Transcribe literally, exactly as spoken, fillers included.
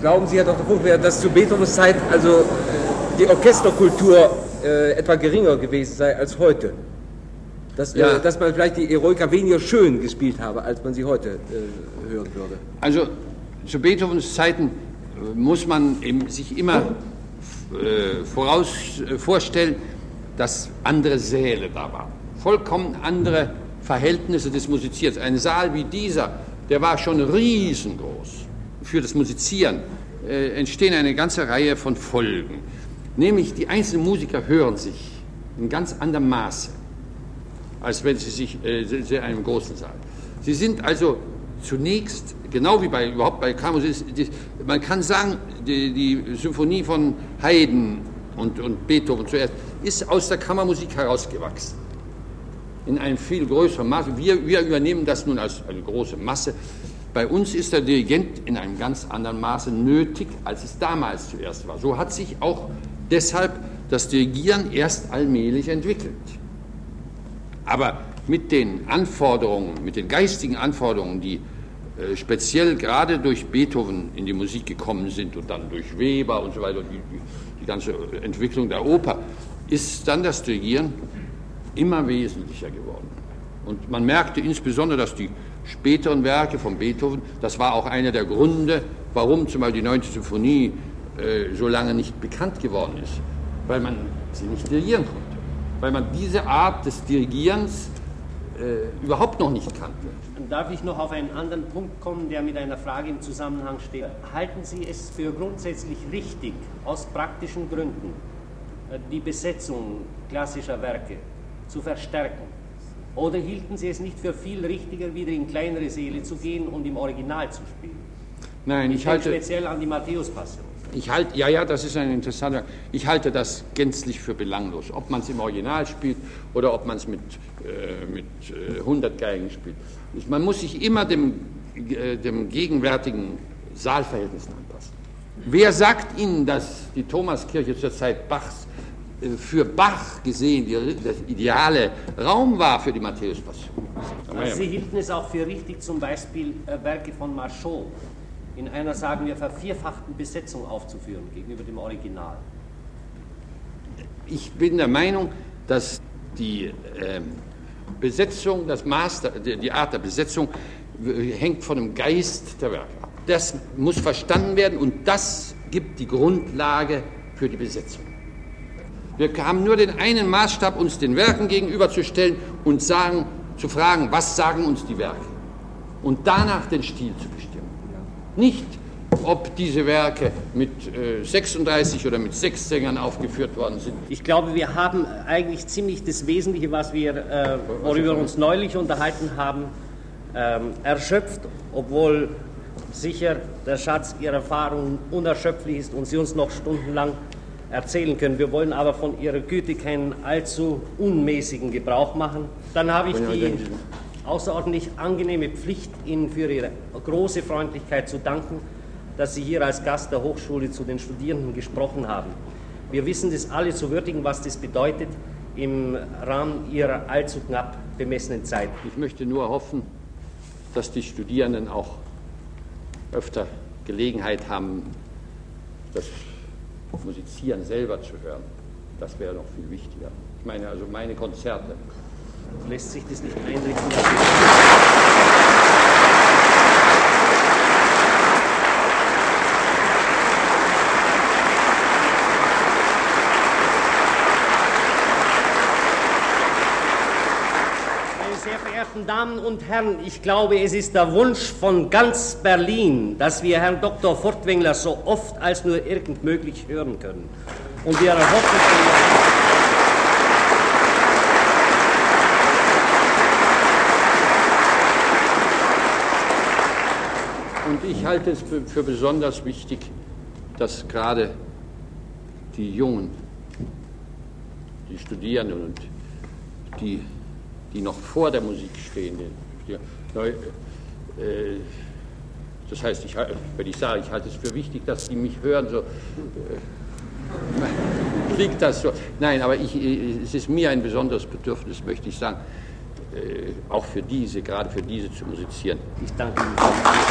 glauben Sie, Herr Doktor Funke, dass zu Beethovens Zeit also die Orchesterkultur äh, etwa geringer gewesen sei als heute? Dass, ja. äh, dass man vielleicht die Eroica weniger schön gespielt habe, als man sie heute äh, hören würde? Also zu Beethovens Zeiten muss man eben sich immer äh, voraus äh, vorstellen, dass andere Säle da waren. Vollkommen andere Verhältnisse des Musizierens. Ein Saal wie dieser, der war schon riesengroß. Für das Musizieren äh, entstehen eine ganze Reihe von Folgen. Nämlich die einzelnen Musiker hören sich in ganz anderem Maße, als wenn sie sich äh, in einem großen Saal. Sie sind also zunächst, genau wie bei, überhaupt bei Kammermusik, man kann sagen, die, die Symphonie von Haydn und, und Beethoven zuerst ist aus der Kammermusik herausgewachsen. In einem viel größeren Maße. Wir, wir übernehmen das nun als eine große Masse. Bei uns ist der Dirigent in einem ganz anderen Maße nötig, als es damals zuerst war. So hat sich auch deshalb das Dirigieren erst allmählich entwickelt. Aber mit den Anforderungen, mit den geistigen Anforderungen, die äh, speziell gerade durch Beethoven in die Musik gekommen sind und dann durch Weber und so weiter, die, die, die ganze Entwicklung der Oper, ist dann das Dirigieren immer wesentlicher geworden. Und man merkte insbesondere, dass die späteren Werke von Beethoven, das war auch einer der Gründe, warum zum Beispiel die neunte Symphonie äh, so lange nicht bekannt geworden ist, weil man sie nicht dirigieren konnte, weil man diese Art des Dirigierens äh, überhaupt noch nicht kannte. Darf ich noch auf einen anderen Punkt kommen, der mit einer Frage im Zusammenhang steht? Halten Sie es für grundsätzlich richtig, aus praktischen Gründen, die Besetzung klassischer Werke zu verstärken? Oder hielten Sie es nicht für viel richtiger, wieder in kleinere Säle zu gehen und im Original zu spielen? Nein, ich, ich halte speziell an die Matthäus-Passion. Ich halte, ja, ja, das ist ein interessanter. Ich halte das gänzlich für belanglos, ob man es im Original spielt oder ob man es mit, äh, mit äh, hundert Geigen spielt. Man muss sich immer dem, äh, dem gegenwärtigen Saalverhältnissen anpassen. Wer sagt Ihnen, dass die Thomaskirche zur Zeit Bachs für Bach gesehen der ideale Raum war für die Matthäus-Passion? Also Sie hielten es auch für richtig, zum Beispiel Werke von Marchot in einer, sagen wir, vervierfachten Besetzung aufzuführen gegenüber dem Original? Ich bin der Meinung, dass die äh, Besetzung, das Maß, die, die Art der Besetzung hängt von dem Geist der Werke ab. Das muss verstanden werden und das gibt die Grundlage für die Besetzung. Wir haben nur den einen Maßstab, uns den Werken gegenüberzustellen und sagen, zu fragen, was sagen uns die Werke? Und danach den Stil zu bestimmen. Nicht, ob diese Werke mit äh, sechsunddreißig oder mit sechs Sängern aufgeführt worden sind. Ich glaube, wir haben eigentlich ziemlich das Wesentliche, was wir, äh, worüber wir uns neulich unterhalten haben, ähm, erschöpft, obwohl sicher der Schatz Ihrer Erfahrungen unerschöpflich ist und Sie uns noch stundenlang erzählen können. Wir wollen aber von Ihrer Güte keinen allzu unmäßigen Gebrauch machen. Dann habe ich die außerordentlich angenehme Pflicht, Ihnen für Ihre große Freundlichkeit zu danken, dass Sie hier als Gast der Hochschule zu den Studierenden gesprochen haben. Wir wissen das alle zu würdigen, was das bedeutet im Rahmen Ihrer allzu knapp bemessenen Zeit. Ich möchte nur hoffen, dass die Studierenden auch öfter Gelegenheit haben, das Musizieren selber zu hören. Das wäre noch viel wichtiger. Ich meine also meine Konzerte. Lässt sich das nicht einrichten? Meine sehr verehrten Damen und Herren, ich glaube, es ist der Wunsch von ganz Berlin, dass wir Herrn Doktor Furtwängler so oft als nur irgend möglich hören können. Und wir erhoffen, Und ich halte es für, für besonders wichtig, dass gerade die Jungen, die Studierenden und die, die noch vor der Musik stehen, die, die, äh, das heißt, ich, wenn ich sage, ich halte es für wichtig, dass die mich hören, so äh, klingt das so. Nein, aber ich, es ist mir ein besonderes Bedürfnis, möchte ich sagen, äh, auch für diese, gerade für diese zu musizieren. Ich danke Ihnen.